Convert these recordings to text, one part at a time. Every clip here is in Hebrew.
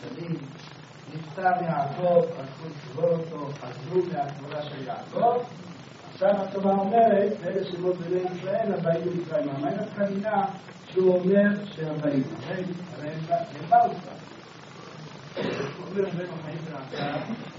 שנים, נפטר יעקב, הלכו לקבור אותו, חזרו מהקבורה של יעקב. עכשיו התורה אומרת, ואלה שמות בני ישראל, הבאים מצרים. מה הכוונה שהוא אומר שהבאים? הרי הם באו כבר. הוא אומר רבנו חיים ועכשיו,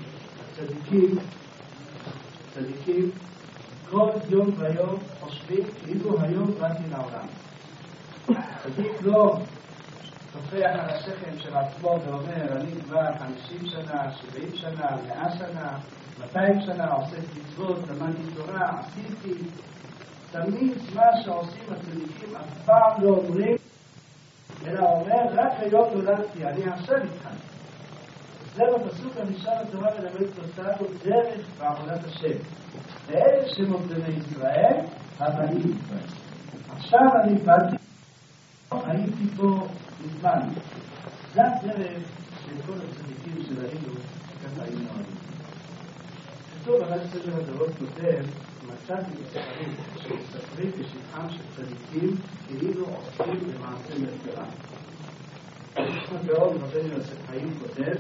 הצדיקים, כל יום ויום חושבים כאילו היום באתי לעולם. צדיק לא תופח על השכם של עצמו ואומר, אני כבר 50 שנה, 70 שנה, 100 שנה, 200 שנה, עושה מצוות, למדתי תורה, עשיתי. תמיד מה שעושים הצדיקים אף פעם לא אומרים, אלא אומר, רק היום נולדתי, אני עכשיו איתך. זה בפסוק הראשון התורה מלמדת אותנו דרך בעבודת השם. ואלה שמות בני ישראל, הבאים ישראל. עכשיו אני באתי, הייתי פה מזמן. זה הדרך של כל הצדיקים שראינו ככה היינו נועדים. כתוב אבל ספר הדורות כותב, מצאתי בספרים שמספרים בשבחם של צדיקים כאילו עושים במעשה מרפאה. ועוד רבנו יוסף חיים כותב,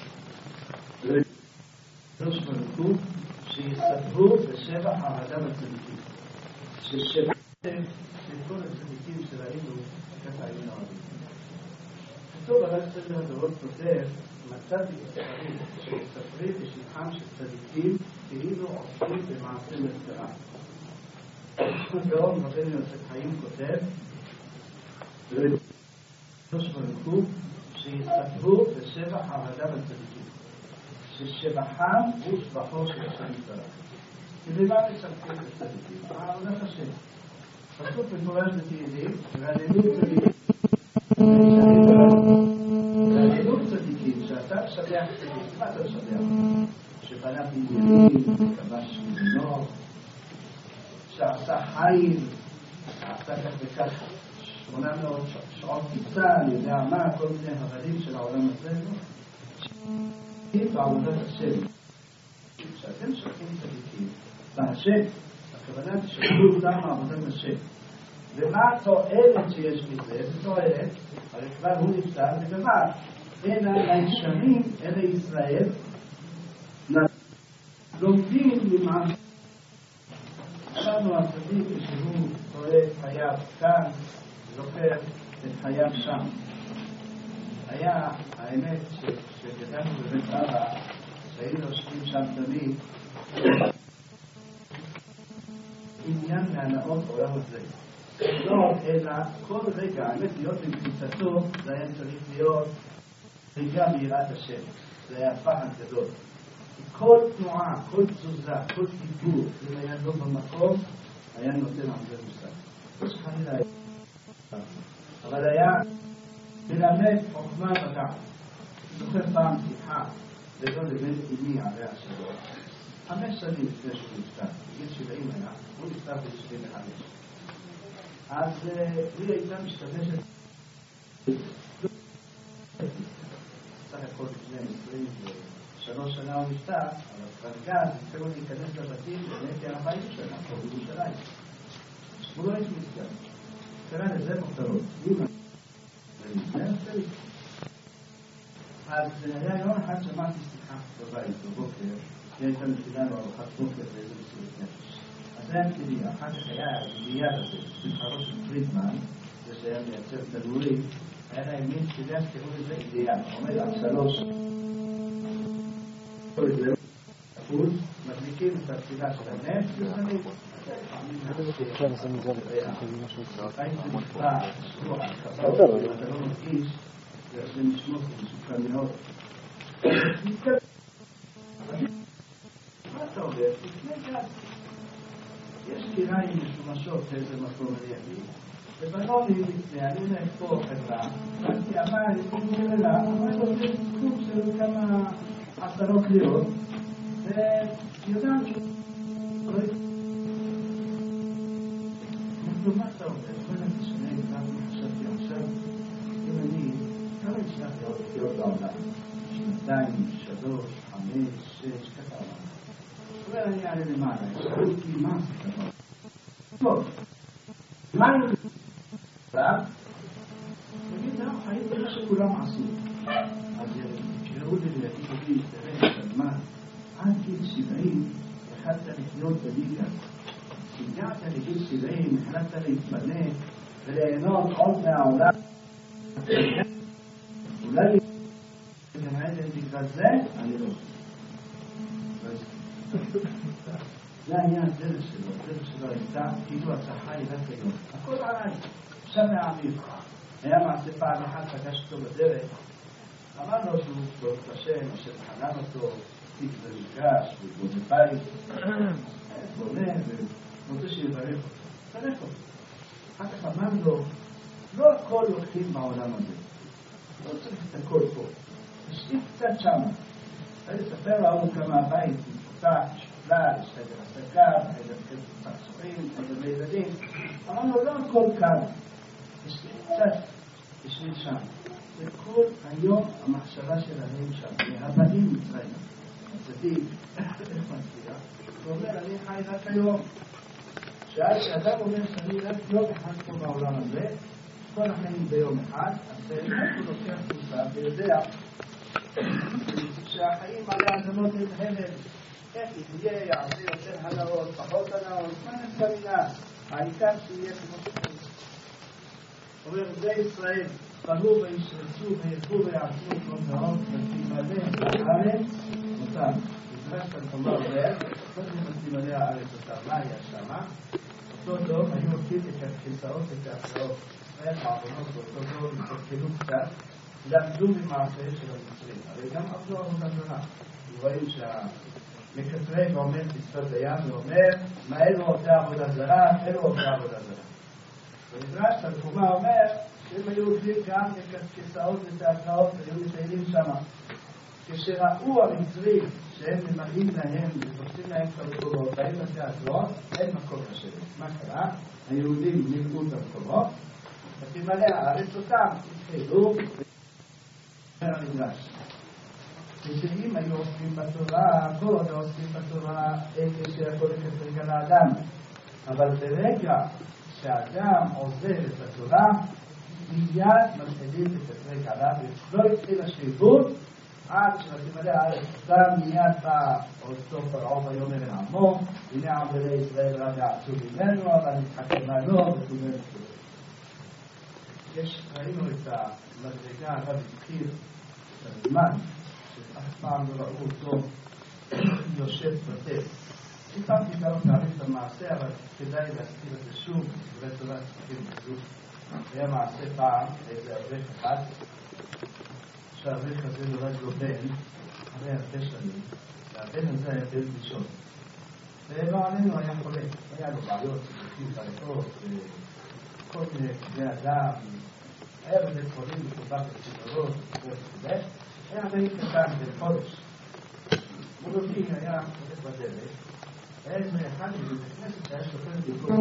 ראש ברוך שיספרו בשבח האדם הצדיקים. ששבח של כל הצדיקים שראינו ככה היינו נועדים. כתוב אבל ספר הדורות כותב, מצאתי בספרים שמספרים בשבחם של צדיקים כאילו עושים במעשה מרפאה. ועוד רבנו יוסף חיים כותב, ראש ברוך שיספרו בשבח האדם הצדיקים. ששבחם הוא שבחו של השם יתברך. ובמה משבחים את הצדיקים? הולך השם. פסוק מפורש בתהילים, ועננו צדיקים. ועננו צדיקים, שאתה משבח צדיקים, מה אתה משבח? שבנה בניינים, כבש מדינות, שעשה חיל, עשה כך וכך 800 שעות קיצה, אני יודע מה, כל מיני הבלים של העולם הזה, בעבודת השם. כשאתם שולחים צדיקים בהשם, הכוונה תשלחו אותם בעבודת השם. ומה התועלת שיש מזה? זה תועלת, הרי כבר הוא נפטר וגמר. אלא לישרים, אלה ישראל, לומדים למעשה. אמרנו הצדיק שהוא רואה את חייו כאן, זוכר את חייו שם. היה האמת שגדלנו בבית אבא, שהיינו יושבים שם תמיד, עניין מהנאות עולם הזה. לא, אלא כל רגע, האמת להיות בקביצתו, זה היה צריך להיות רגע מיראת השם. זה היה פחד גדול. כל תנועה, כל תזוזה, כל דיבור, אם היה לא במקום, היה נותן על זה מושג. לא שחלילה היה. אבל היה מלמד חוכמה ודעת. זוכר פעם שיחה, לדון לבן אמי עליה שלו. 5 שנים לפני שהוא נפטר, בגיל 70 היה, הוא נפטר ב-75. אז היא הייתה משתמשת סך הכל לפני 23 שנה הוא נפטר, אבל ברגע התחילו להיכנס לבתים באמת 40 שנה, פה בירושלים. הוא לא הייתי מסגר. קרא לזה מוכתרות. אז היה יום אחד שמעתי שיחה בבית, בבוקר, היא הייתה מפעילה לו ארוחת בוקר באיזה מסירות נפש. אז זה היה כדי, אחר כך היה ביד הזה, בשמחרו של פרידמן, זה שהיה מייצר תלורים, היה להם מין שילח קראו לזה אידיאל, עומד על 3. מדליקים את התפילה של הנפש, ושמים. כן, זה מזל. האם זה נקרא שבוע, אתה לא מרגיש, זה משמעות, זה מסוכן מאוד. מה אתה אומר? יש קיריים משומשות באיזה מקום אני אגיד, ובנוני לפני, אני הולך פה חברה, ואני אמר, אני חושב אלה, אבל אני רוצה סכום של כמה 10 קריאות, ויודעת מה אתה אומר? בואי נתשנה כמה חשבתי עכשיו, אם אני, כמה נשלחתי עוד קריאות בעולם? 2, 3, 5, 6, ככה עולם. אומר אני אעלה למעלה, שאלתי מה זה דבר? טוב, מה אני עכשיו? תגיד, חיים במה שכולם עשו. אז איש תראה את הזמן, עד גיל 70 החלטת לחיות בליגה. כשהגעת לגיל 70 החלטת להתפנק וליהנות עוד מהעולם. אולי גם עדן בגלל זה? אני לא. זה היה הדרך שלו, הדרך שלו הייתה כאילו אתה חי רק היום. הכל עליי, אפשר להעמיד. היה מעשה פעם אחת, פגש אותו בדרך, אמר לו שהוא ברוך השם, אשר חנן אותו, תיק במקרש, הוא בבית, בונה, ורוצה שיברך אותו. תלך אותו. אחר כך אמר לו, לא הכל לוקחים בעולם הזה. לא צריך את הכל פה. תשאיר קצת שם. אני אספר לנו כמה הבית מפותח, משפלה, יש חדר עסקה, חדר צחצוחים, חדר לילדים. אמר לו, לא הכל כאן. תשאיר קצת, תשאיר שם. וכל היום המחשבה שלהם שם, והבאים מצרים. הצדיק, איך מצליח? הוא אומר, אני חי רק היום. שאדם אומר שאני רק יום אחד פה בעולם הזה, כל החיים ביום אחד, אז באמת הוא לוקח תפוסה ויודע שהחיים על האדמות הם הבל. איך יהיה, יעשה יותר הנאות, פחות הנאות, מה נפגמינה? העיקר שיהיה כמו שכן. אומר, בני ישראל, פנו וישרצו וילכו ויעשו את מותרות ותימלא הארץ אותם. נדרשת למקומה אומר, ותימלא הארץ אותם. מה היה שמה? אותו דום היו עושים את הכיסאות ואת ההפרעות. איך העבונות באותו דום התקלו קצת, למדו ממעשיהם של המצרים. הרי גם עבדו עבודה זרה. רואים שהמקטרג עומד בשפת הים ואומר, מה אלו עובדי עבודה זרה, אלו עובדי עבודה זרה. ונדרשת למקומה אומר, שהם היו עובדים גם את הכיסאות ואת ההפרעות, היו מטיילים שם. כשראו המצרים שהם ממלאים להם ותופסים להם את המקומות, באים לתיאטרון, אין מקום לשבת. מה קרה? היהודים נלקו את המקומות, ותמלא הארץ אותם, התחילו, אומר המדרש. כשאם היו עוסקים בתורה, כל עוד עוסקים בתורה, אין שיכול לקטרג על האדם. אבל ברגע שהאדם עוזב את התורה, מיד מתחילים לקטרג עליו, ולא התחיל השיבוד, עד שתמלא הארץ אותם, מיד בא אותו פרעה ויאמר אל עמו, הנה עם בני ישראל רב יעשו ממנו, אבל נתחכם לו ותאמר את זה. ראינו את המדרגה, הרב הזכיר את הזמן, שאף פעם לא ראו אותו יושב בטף. סיפרתי כמה פעמים את המעשה, אבל כדאי להזכיר את זה שוב, דברי תורה צריכים בזוך. היה מעשה פעם, איזה אברך אחד, שהאברך הזה נולד לו בן, אחרי הרבה שנים, והבן הזה היה בן ראשון. ולא עלינו היה חולה, היה לו בעיות, בעיות, כל מיני כדי אדם, היה בבית חולים, מקובע בצינורות, היה בן קטן בחודש. מולודי היה הולך בדלת, היה איזה אחד מבית הכנסת שהיה שופט במקום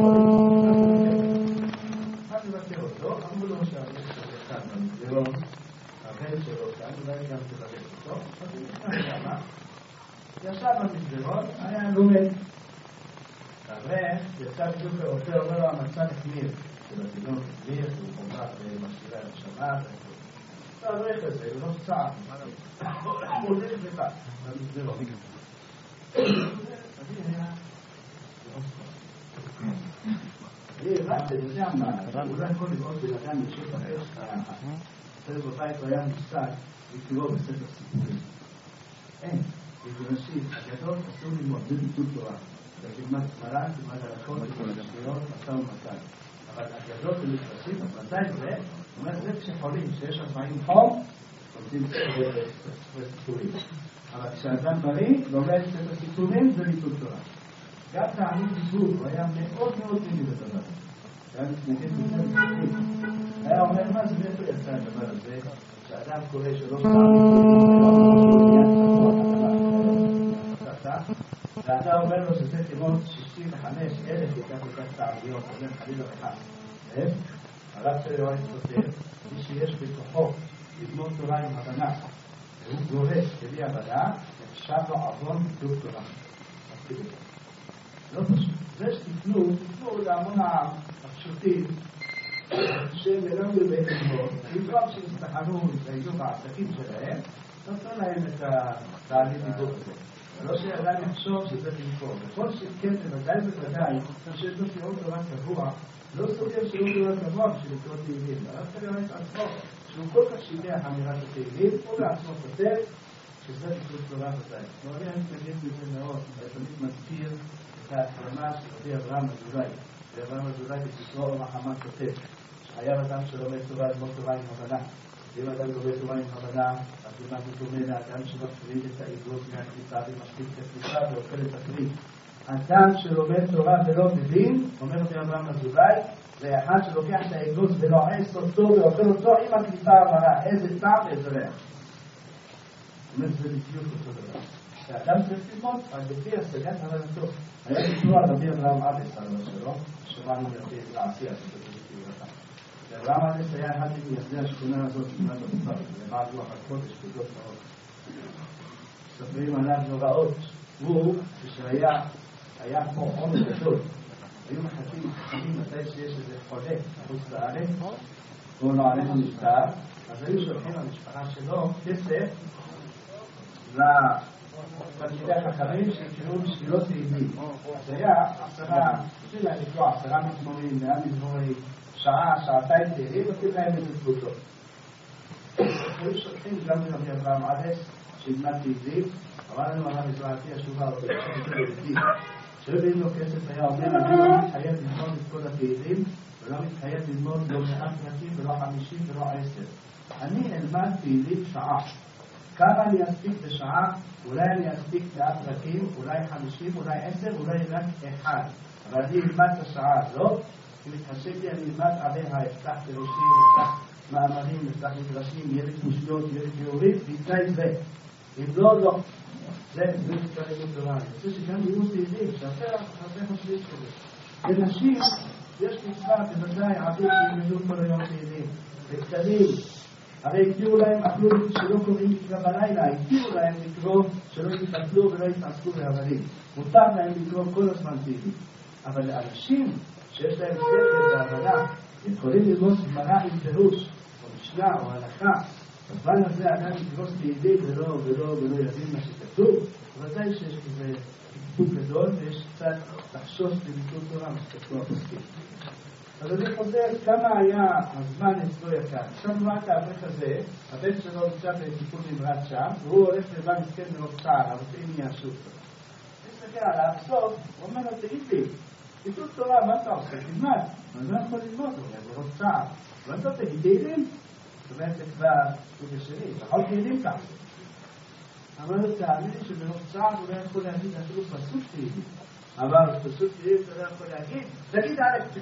חולים. אחד לבקר אותו, אמרו לו שהבן שלו כאן במסדרון, הבן שלו כאן, אולי גם תלבק אותו, אז הוא נכנס שמה, ישב במסדרון, היה לומד. האברך יצא בדיוק לרופא, אומר לו המצב החמיר, שבתינוק החמיר, הוא חומר ומכשירה לשבת, האברך הזה, הוא לא צער, הוא הולך לבד, במסדרון. אני הבנתי, אני יודע מה, אולי כל לראות בן אדם יושב בחש, אצלנו בבית הוא היה מושג לקרוא בספר סיפורים. אין, בגרשית, הגדול אסור ללמוד, זה ביטול תורה. וכמעט גמרא, כמעט הלכות, כמעט השטויות, משא ומתן. אבל הגדול בלשפסים, מתי זה? זאת אומרת, זה כשחולים, שיש 40 חום, עובדים ספר סיפורים. אבל כשאדם בריא, לומד ספר סיפורים, זה ביטול תורה. גם תענית ביטול, הוא היה מאוד מאוד מיני בדבר. היה מתנגד בספר סיפורים. היה אומר, מה זה מאיפה יצא הדבר הזה? כשאדם קורא שלוש ואתה אומר לו שזה כמו 65,000 ייקח לכך תעביות, אומר חלילה וחס. הרב צרי רואה סותר, מי שיש בכוחו ללמוד תורה עם הבנה, והוא גורש כלי הבנה, אפשר לו עוון בדיוק תורה. לא פשוט. זה שתפנו, תפנו להמון העם הפשוטים, שהם אינם יודעים ללמוד, במקום שיסתחנו ויתגיידו בעסקים שלהם, נותן להם את התהליך דיבור הזה. לא שאדם יחשוב שזה במקום. בכל שכן, בוודאי שיש לו שיעור תורה קבוע, לא סוגר שיעור תורה קבוע בשביל לקרוא תהילים. הרב כנראה את עצמו, שהוא כל כך שידע אמירת התהילים, הוא לעצמו כותב שזה תקרוא תורה ודאי. לא היה מתנגד בזה מאוד, אני תמיד מזכיר את ההקרמה של רבי אברהם אזולאי. ואברהם אזולאי בספרו אור החמה כותב, שחייב אדם שלומד תורה ללמוד תורה עם הבנה. אם אדם לומד תורה עם הבנה, אז למה הוא דומה לאדם שמפריד את האגרות מהקליפה ומשפיט את הקליפה ואוכל את הפרי. אדם שלומד תורה ולא מבין, אומר רבי אברהם אזולאי, זה אחד שלוקח את האגרות ולועס אותו ואוכל אותו עם הקליפה המרה. איזה טעם ואיזה ריח. זאת אומרת, זה בדיוק אותו דבר. האדם צריך ללמוד, אבל לפי השגת הבנתו. היה לקרוא על רבי אברהם אבס, הרב שלו, שמענו מרבי לעשייה, אברהם אבס היה אחד ממייסדי השכונה הזאת, שכונת הבשר, למען רוח הקודש, גדול מאוד. מספרים עליו נוראות. הוא, כשהיה פה עומד גדול, היו מחכים מתי שיש איזה חולה בחוץ לארץ, והוא לא עלינו נפטר, אז היו שולחים למשפחה שלו כסף לתלמידי החכמים שיקראו בשבילו תהילים. אז היה 10 מזמורים, 100 מזמורים, שעה, שעתיים תהילים, נותנים להם איזה תבותות. היו שולחים גם לרבי אברהם אבס, שילמד תהילים, אמר לנו הרב מזרעתי השובה, שאין לו כסף היה אומר, אני לא מתחייב ללמוד את כל התהילים, ולא מתחייב ללמוד לא 100 פרקים, ולא 50 ולא 10. אני אלמד תהילים שעה. כמה אני אספיק בשעה? אולי אני אספיק 100 פרקים, אולי 50, אולי 10, אולי רק 1. אבל אני אלמד את השעה הזאת, כי מתחשב לי, אני אלמד עליה, אפתח פירושים, אפתח מאמרים, אפתח מדרשים, יהיה קושיות, יהיה תיאורים, בתנאי זה. אם לא, לא. זה נקרא לימוד תורה. אני חושב שגם לימוד תהילים, הרבה חושבים כזה. לנשים, יש מצווה, בוודאי, עדיף שילמדו כל היום תהילים. בקטנים, הרי התירו להם אכלו שלא קוראים לקרוא בלילה, התירו להם לקרוא שלא יתפתלו ולא יתעסקו בהבלים. מותר להם לקרוא כל הזמן תהילים. אבל לאנשים שיש להם שכל והבנה, יכולים ללמוד גמרא עם פירוש, או משנה, או הלכה, בזמן הזה אדם יקרוס תהילים ולא יבין מה שכתוב, ודאי שיש כזה טיפוק גדול ויש קצת לחשוש בביטול תורה מסתכלו הפסקים. אז אני חוזר כמה היה הזמן אצלו יקר. עכשיו נראה את האברך הזה, הבן שלו נמצא בטיפול נמרץ שם, והוא הולך לבן מסכן מרוב צער, הרופאים יעשו אותו. נסתכל עליו, בסוף, הוא אומר לו, תגיד לי, ביטול תורה, מה אתה עושה? תלמד. אני לא יכול ללמוד, הוא אומר, מרוב צער. ואתה תגיד תהילים? זאת אומרת, זה כבר סוג השני, בכל תהילים ככה. אמר לו, תאמין לי שמרוב צער הוא לא יכול להגיד אפילו פסוק תהילים. אבל פסוק תהילים אתה לא יכול להגיד, תגיד א'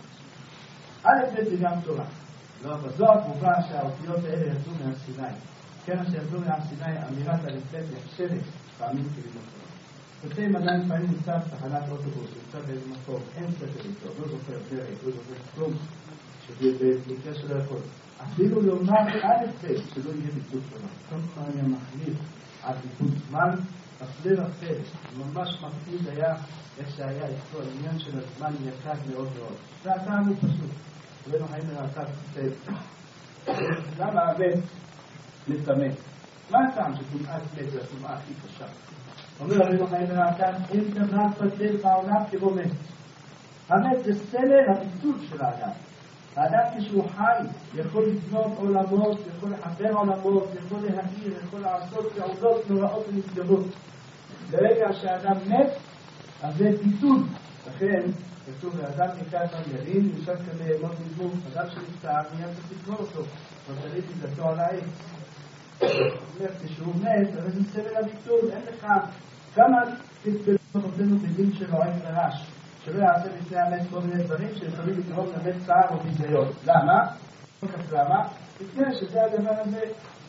ב' זה גם תורה. לא, בזאת מובן שהאותיות האלה יצאו מהסיני. כן, שיצאו מהסיני, אמירת הלפת נחשבת פעמים כלימוד תורה. יוצא אם עדיין פעמים נמצא בתחנת אוטובוס, נמצא באיזה מקום, אין ספר איתו, לא זוכר פרק, לא זוכר כלום, שבמקרה שלא יכול. אפילו לומר א' ב' שלא יהיה ביטול תורה. כל פעם היה מחליף על ביטול זמן, הפלא ופלא. ממש מקפיד היה איך שהיה אצלו, העניין של הזמן יקר מאוד מאוד. זה הטעם הוא פשוט. רבנו חיים בן עטר כותב, למה הבן מטמא? מה הטעם שטומאת מת זה הטומאה הכי קשה? אומר רבנו חיים בן עטר, אין דבר פתל בעולם כמו מת. המת זה סמל הביטול של האדם. האדם כשהוא חי יכול לבנות עולמות, יכול לחבר עולמות, יכול להעיר, יכול לעשות פעולות נוראות ונשגבות. ברגע שהאדם מת, אז זה ביטול. לכן, כתוב, האדם נקרא במיילים, נשאר כזה מות מזמור, אדם שנפטר, מיד צריך לקרוא אותו. ותליתי דתו על העץ. זאת אומרת, כשהוא מת, אבל זה סבל הביטול, אין לך כמה תתפלו נותנו בדין שלו, אין לרש. שלא יעשה בפני המת כל מיני דברים שיכולים לגרום למת צער או ביזיון. למה? למה? לפני שזה הדבר הזה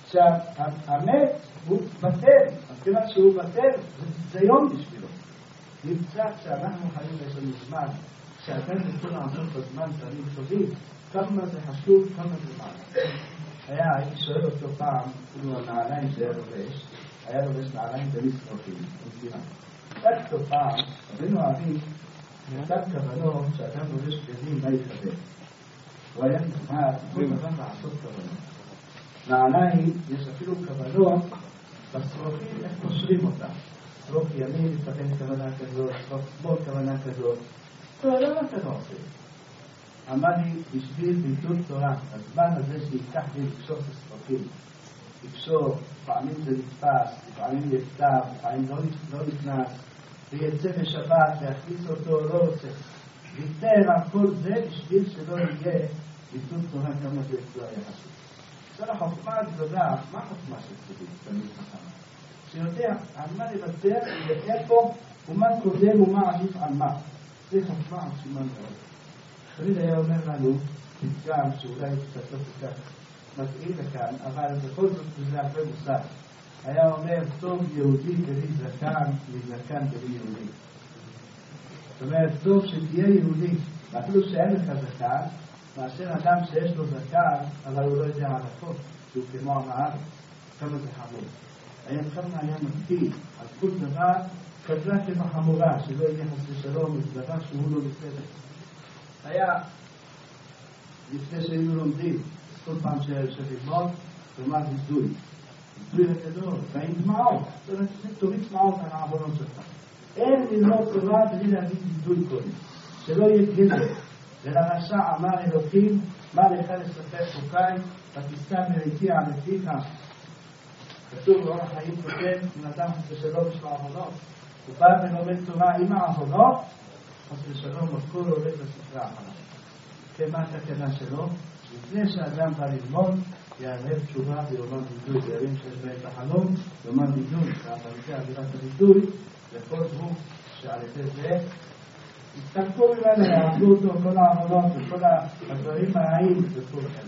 שהמת הוא בטל, אז כיוון שהוא בטל זה ביזיון בשבילו. נמצא כשאנחנו חיים ויש לנו זמן, כשאתם יכולים לעשות בזמן דברים טובים, כמה זה חשוב, כמה זה מעלה. הייתי שואל אותו פעם, כאילו הנעליים שהיה לובש, היה לובש נעליים בליסטרוקים, שאלתי אותו פעם, רבינו אבי, נתן כוונות שאדם לובש בגדים מה יקבל. הוא היה נזמר, כל דבר לעשות כוונות. נעליים, יש אפילו כוונות בשרוכים, איך קושרים אותם. שרוך ימין, מתכוון כוונה כזאת, שרוך שמאל כוונה כזאת. לא, למה אתה לא עושה? אמר לי, בשביל ביטול תורה, הזמן הזה שיקח לי לקשור את השרוכים. לקשור, פעמים זה נתפס, לפעמים יפתח, לפעמים לא נכנס, ויצא בשבת, להכניס אותו, לא רוצה. ויתר על כל זה בשביל שלא יהיה ביטול תורה כמה זה לא היה חשוב. זאת החוכמה הגדולה, מה החוכמה של צדיק, תמיד חכם? שיודע על מה לוותר ואיפה ומה קודם ומה עדיף על מה. זה חוכמה על סימן מאוד. תמיד היה אומר לנו, פתגם שאולי קצת לא כל כך מתאים לכאן, אבל בכל זאת זה הרבה מושג. היה אומר, טוב יהודי בלי זקן, מזקן בלי יהודי. זאת אומרת, טוב שתהיה יהודי, ואפילו שאין לך זקן, מאשר אדם שיש לו זקן, אבל הוא לא יודע הלכות, שהוא כמו עם הארץ. כמה זה חמור. כמה היה מקפיד על כל דבר, כזרה כמו חמורה, שלא יהיה חס ושלום, זה דבר שהוא לא בסדר. היה, לפני שהיינו לומדים, כל פעם שתגמור, כלומר וידוי. וידוי הגדול, והאם דמעות, זאת אומרת, תוריד דמעות על העבונות שלך. אין ללמוד תורה בלי להגיד וידוי קודם. שלא יהיה גזר. ולרשע אמר אלוקים, מה לך לספר חוקיי, ותסתר מראיתי על לפיך. כתוב באורח חיים כותב, אם אדם חס ושלום יש לו עבונות, הוא בא ולומד תורה עם העבונות, חס ושלום מזכור הולך לספרה אחריו. כמה התקנה שלו? לפני שאדם בא ללמוד, יערב תשובה ויאמר וידוי, בימים שיש בהם תחנון, יאמר וידוי, והפריטה אווירת הוידוי, לכל הוא שעל ידי זה הסתלקו ממנו, יעבדו אותו כל העבודות וכל הדברים הרעים ותפו לכם.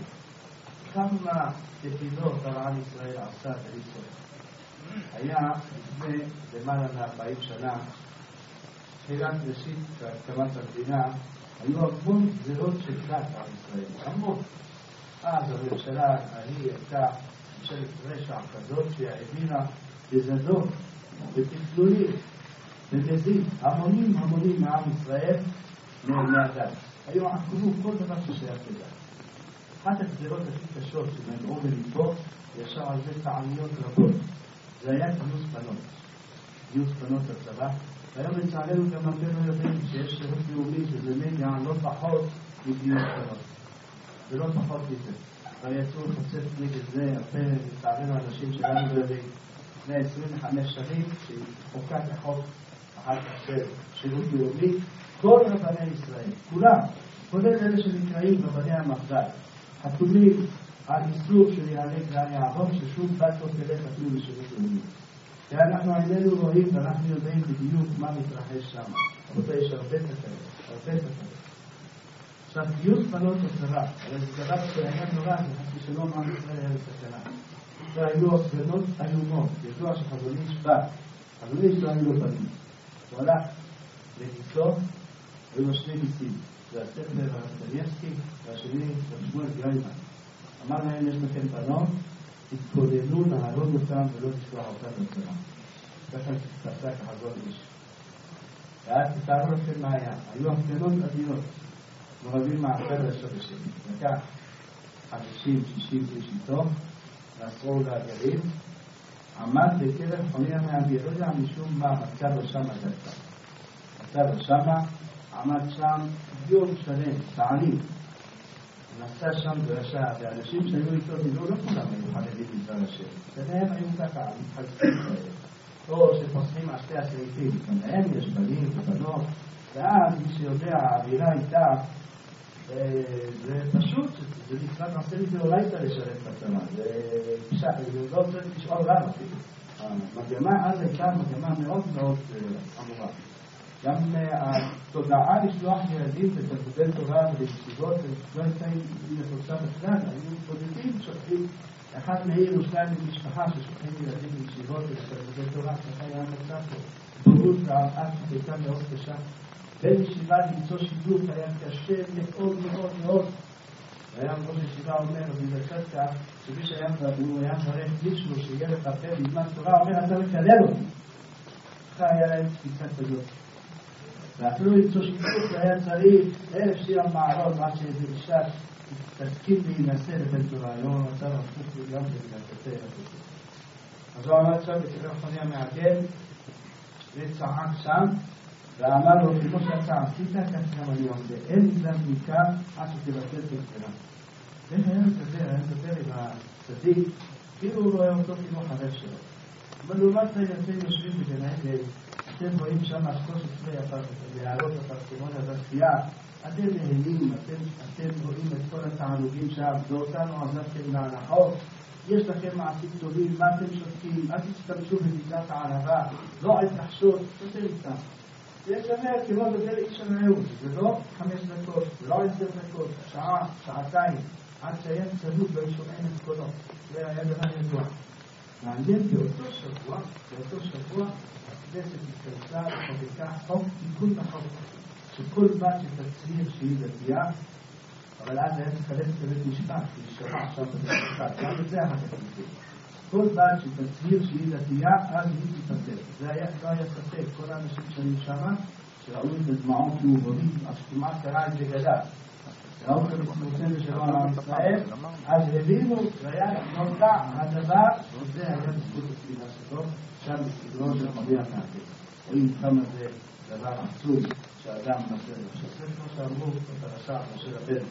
כמה תפילות על עם ישראל עשה בריסון. היה לפני למעלה מ-40 שנה, תחילת ראשית הקמת המדינה, היו המון גזירות של כת על ישראל. המון. אז הממשלה ההיא הייתה ממשלת רשע כזאת שהעבירה בזדות ותפלולים ובזית המונים מעם ישראל מהדת. היו עקרו כל דבר ששייך לדת. אחת הגזירות הכי קשות שמנעו בליבו ישר על זה טעניות רבות. זה היה גיוס בנות. גיוס בנות לצבא. והיום לצערנו גם הרבה לא יודעים שיש שירות לאומי שזה מגיע לא פחות מגיוס בנות. זה לא פחות מזה. ויצאו חוצץ נגד זה, הרבה לצערנו אנשים שלנו יודעים לפני 25 שנים שחוקק החוק אחר כך של שירות לאומי, כל רבני ישראל, כולם, כולל אלה שנקראים רבני המחדל, חתומים על איסור של יעלה גלל יעבור ששום בת לא תלך אפילו לשירות לאומי. כי אנחנו עיננו רואים ואנחנו יודעים בדיוק מה מתרחש שם. רבותי, יש הרבה תקלות. עכשיו, גיוס בנות לצבא, אבל זה דבר שהיה נורא, זה חצי שלום עם ישראל היה לסכנה. והיו הפגנות איומות, ידוע שחזון איש בא, חזון איש לא היו לו בנים. הוא הלך לגיסו, היו לו שני גיסים, זה הספר הרסטניאסקי, והשני שמואל גריימן. אמר להם, יש לכם בנות, תתכוננו להרוג אותם ולא לשלוח אותם לצבא. ככה תפסק החזון איש. ואז תתארו לכם מה היה. היו הפגנות אדירות. מרבים מעבר לשורשים. לקח 50-60 איש איתו, נסרו לגלים, עמד בקרב חוני המאביר, לא יודע משום מה, מצא לו שם דווקא. מצא לו שם, עמד שם יום שלם, תעלים. נסע שם ורשע, ואנשים שהיו איתו דינו, לא כולם היו חללים מצד השם. שלהם היו ככה, מתחלפים כאלה. או שפוסחים על שתי הסעיפים, גם להם יש בנים ובנות, ואז מי שיודע, האווירה איתה, זה פשוט, זה נקרא, נעשה לי זה אולי אתה לשרת בצבא, זה לא צריך לשאול למה, המגמה אז הייתה מגמה מאוד מאוד חמורה. גם התודעה לשלוח ילדים לתלמודי תורה ולישיבות, לא הייתה לתוצאה בכלל, היו בודדים שולחים, אחד מעיר או שניים במשפחה ששולחים ילדים לישיבות ולתלמודי תורה, ככה היה מצב פה, בורות והרעה שהייתה מאוד קשה. בין ישיבה למצוא שידוך היה קשה מאוד מאוד מאוד. והיה ראש ישיבה אומר, בלשתקה, שמי שהיה מברך מישהו שיהיה לחפר בזמן תורה, אומר, אתה מקלל אותי. ככה היה להם תפיסה כזאת. ואפילו למצוא שידוך היה צריך 1000 שיר המערון, מה שזה אישה תסכים להינשא לבן תורה, היום המצב הפוך לגמרי בגלל תתי. אז הוא עמד שם בספר חניה מעגל וצעק שם ואמר לו, כמו שאתה עשית, כך גם אני עושה. אין נגדם מכאן עד שתבטל את הגזירה. ואיך היה מדבר עם הצדיק, כאילו הוא רואה אותו כמו חבר שלו. אבל לעומת זה אתם יושבים בגנאי, אתם רואים שם אשכו שצרי להערות הפרסמון הזכייה, אתם נהנים, אתם רואים את כל התענוגים שם, ואותנו עזבתם להנחות, יש לכם מעשים טובים, מה אתם שותקים, אל תשתמשו במידת הערבה, לא על תחשות, תשתר איתם. זה שווה כמו בדל איש הנערות, זה לא 5 דקות, זה לא 10 דקות, שעה, שעתיים, עד שהיה צדוק וישומעים את קולו. זה היה דבר ידוע. מעניין באותו שבוע, הכנסת התכנסה וחוקקה חוק תיקון החוק, שכל בת שתצהיר שהיא דתייה, אבל אז היה צריך ללכת לבית משפט, להישמע עכשיו בבית משפט, גם את זה אחר כך נמצאים. כל בת שתצהיר שהיא דתייה, אז היא תתפטר. זה לא היה ספק, כל האנשים שהיו שמה, שראו את הדמעות מעוברים, אז כמעט קרה את זה גדל. ראו את המסמכים ושלום על עם ישראל, אז הבינו, והיה נודע הדבר, וזה היה בזכות התפילה שלו, שם בסדרו של רבי המעטה. רואים כמה זה דבר עצוב שהאדם נופל. שזה כמו שאמרו בפרשה משה רבנו.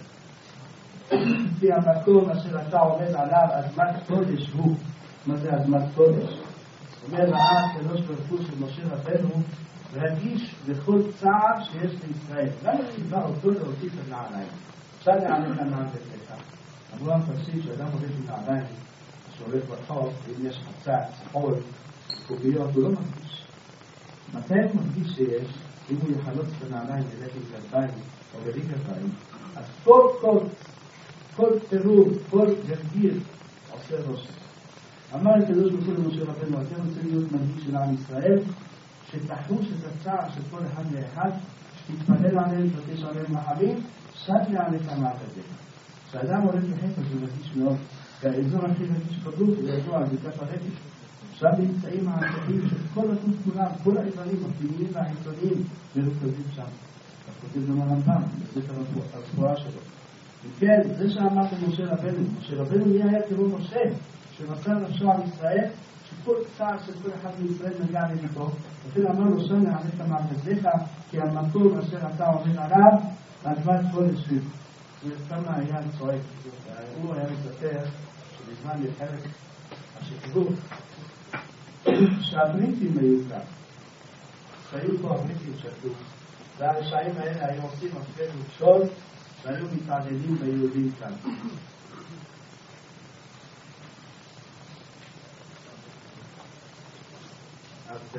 לפי המקום אשר אתה עומד עליו, אדמת קודש הוא. מה זה אדמת קודש? אומר ראה הקדוש ברוך הוא של משה רבנו, רגיש בכל צער שיש לישראל. למה נקבע אותו להוסיף את נעליים? אפשר להעמיד לנעל בקטע. אמרו המפרשים שאדם הולך עם נעליים, שהולך ברחוב, אם יש חצץ, חול, קוביות, הוא לא מרגיש. מתי הוא מרגיש שיש? אם הוא יחלוץ את הנעליים ילך עם גרביים או בלי גרביים, אז כל פירור, כל גרגיר עושה רושם. אמר הקדוש ברוך הוא למשה רבנו, אתם רוצים להיות מנהיג של עם ישראל, שתחוש את הצער של כל אחד לאחד, שתתפלל עליהם ותש עליהם רחמים, שד יעלך מעבדיך. כשאדם הולך לחפש הוא מרגיש מאוד, והאזור הכי מרגיש קדוש הוא האזור על בקעת הרגש. שם נמצאים העצבים של כל הגוף כולם, כל האיברים הפנימיים והחיצוניים מרוכזים שם. כך כותב גם הרמב"ם, בספר הרפואה שלו. וכן, זה שאמרתם משה רבנו מי היה כמו משה, שמסר נפשו על ישראל, שכל צער של כל אחד מישראל נגע לליבו, לכן אמר לו שם להעמיד מעבדיך, כי המקום אשר אתה עומד עליו, אדמת קודש הוא. וכמה היה צועק, הוא היה מספר שבזמן מלחמת השחרור, שהבריטים היו כאן, שהיו פה הבריטים שתו, והרשעים האלה היו עושים הפקד וקשול, והיו מתעללים ביהודים כאן. אז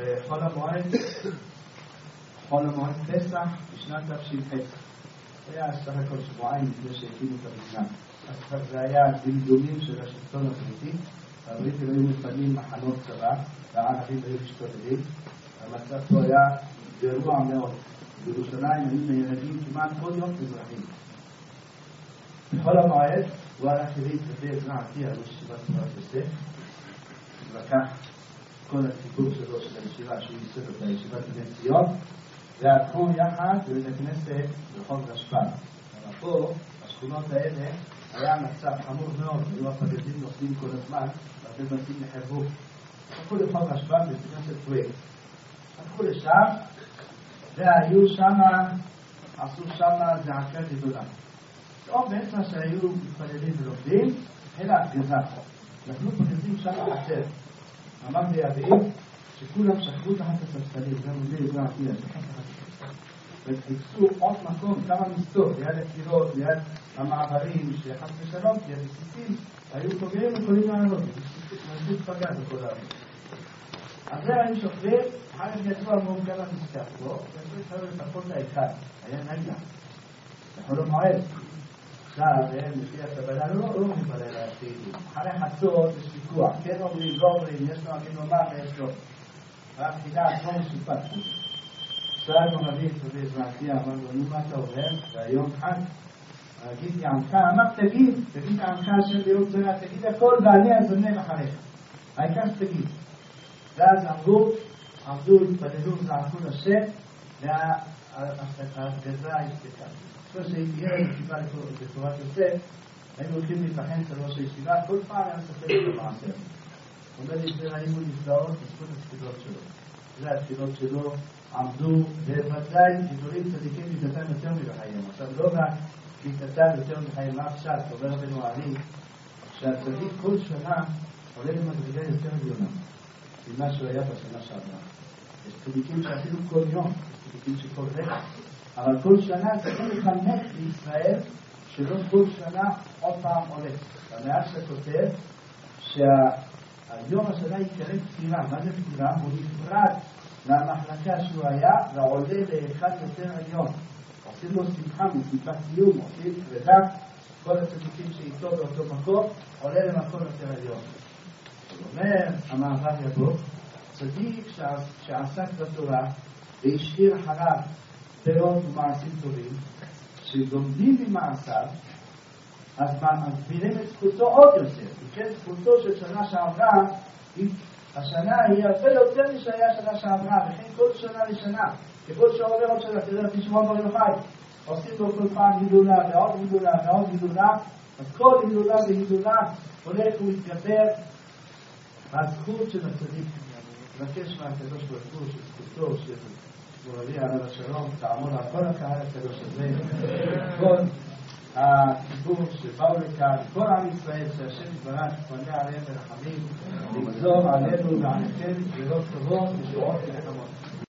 חול המועד פסח בשנת תש"ח. זה היה סך הכל שבועיים לפני שהקימו את המדינה. אז זה היה דמדומים של השלטון הבריטי. הבריטים היו מפנים מחנות צבא, והערבים היו משתוללים. המצב פה היה גרוע מאוד. בירושלים היו נהרגים כמעט כל יום אזרחים. בחול המועד הוא הלך לבית עזרא עטיה, ראש ישיבת תורת יוסף, לקח כל הציבור שלו של הישיבה שהוא ייסד את הישיבת בני ציון, והלכו יחד בבית הכנסת ברחוב רשב"ן. אבל פה, בשכונות האלה, היה מצב חמור מאוד, היו הפגזים נוסעים כל הזמן, והרבה בתים נחרבו. הלכו לרחוב רשב"ן בבית הכנסת טוויל. הלכו לשם, והיו שם, עשו שם זעקה גדולה. או בעצם שהיו מתפללים ולומדים, אלא הפגזה. נפלו פגזים שם חצר. אמר ביאבים שכולם שכבו תחת הספסלים, גם זה ידוע עתידה, שכבו תחת הספסלים. וחיפשו עוד מקום, כמה מסתות, ליד הקירות, ליד המעברים, שחס ושלום, כי הסיסים היו פוגעים יכולים לענות, נזית פגז בכל הערים. אז זה היו שוכבים, אחר כך יצאו אמרו כמה מסתף בו, ויצאו התחילו לפחות לאחד, היה נגלה. יכול למועד. עכשיו, לפי הקבלה, לא מתפלל להשתידים. אחרי חצות יש ויכוח, כן אומרים, לא אומרים, יש לו אגיד לומר ויש לו. והבחינה עצמו מסופק. שאלנו רבי בעזרא עטיה, אמר לו, נו מה אתה אומר? והיום חג. אגיד יעמך, אמר תגיד יעמך אשר ביום צרה, תגיד הכל ואני אזמנן אחריך. העיקר תגיד. ואז עמדו, התפללו, זעקו לשם, ההגזה השתקה. זאת שאם ילד ישיבה לתורת יוסף, היינו הולכים להתנחן אצל ראש הישיבה, כל פעם היה מספר את המעשר. הוא אומר לי, ראינו נפלאות בזכות התפילות שלו. זה התפילות שלו עמדו, ובוודאי גדולים צדיקים מתנתן יותר מבחיים. עכשיו לא רק מתנתן יותר מבחיים, מה עכשיו, אומר בנו העלי, שהצדיק כל שנה עולה למדרגה יותר עליונה ממה שהוא היה בשנה שעברה. יש צדיקים שאפילו כל יום, יש צדיקים שכל רגע, אבל כל שנה צריכים לחנך לישראל שלא כל שנה עוד פעם עולה. המעט שכותב שהיום השנה יקרא פטירה. מה זה פטירה? הוא נפרד מהמחלקה שהוא היה ועולה לאחד יותר עליון. עושים לו שמחה מסיבת סיום, עושים פרידה, כל הצדיקים שאיתו באותו מקום עולה למקום יותר עליון. הוא אומר, המעבר יבוא, צדיק שעסק בתורה והשאיר אחריו פירות ומעשים טובים, שגומדים ממעשיו, אז מגבירים את זכותו עוד יותר. וכן זכותו של שנה שעברה, השנה היא הרבה יותר משהיה שנה שעברה, וכן כל שנה לשנה. ככל שעובר עוד שנה, תראה לפי שמעון בר יוחאי, עושים לו כל פעם הילולה ועוד הילולה ועוד הילולה, אז כל הילולה והילולה הולך ומתגבר הזכות של הצדיק. מבקש מהקדוש ברוך הוא שזכותו של מורלי עליו השלום תעמוד על כל הקהל הקדוש הזה, כל הציבור שבאו לכאן, כל עם ישראל שהשם יתברך יתפנה עליהם ברחמים, לגזור עלינו ועליכם גזירות טובות ושורות ונחמות.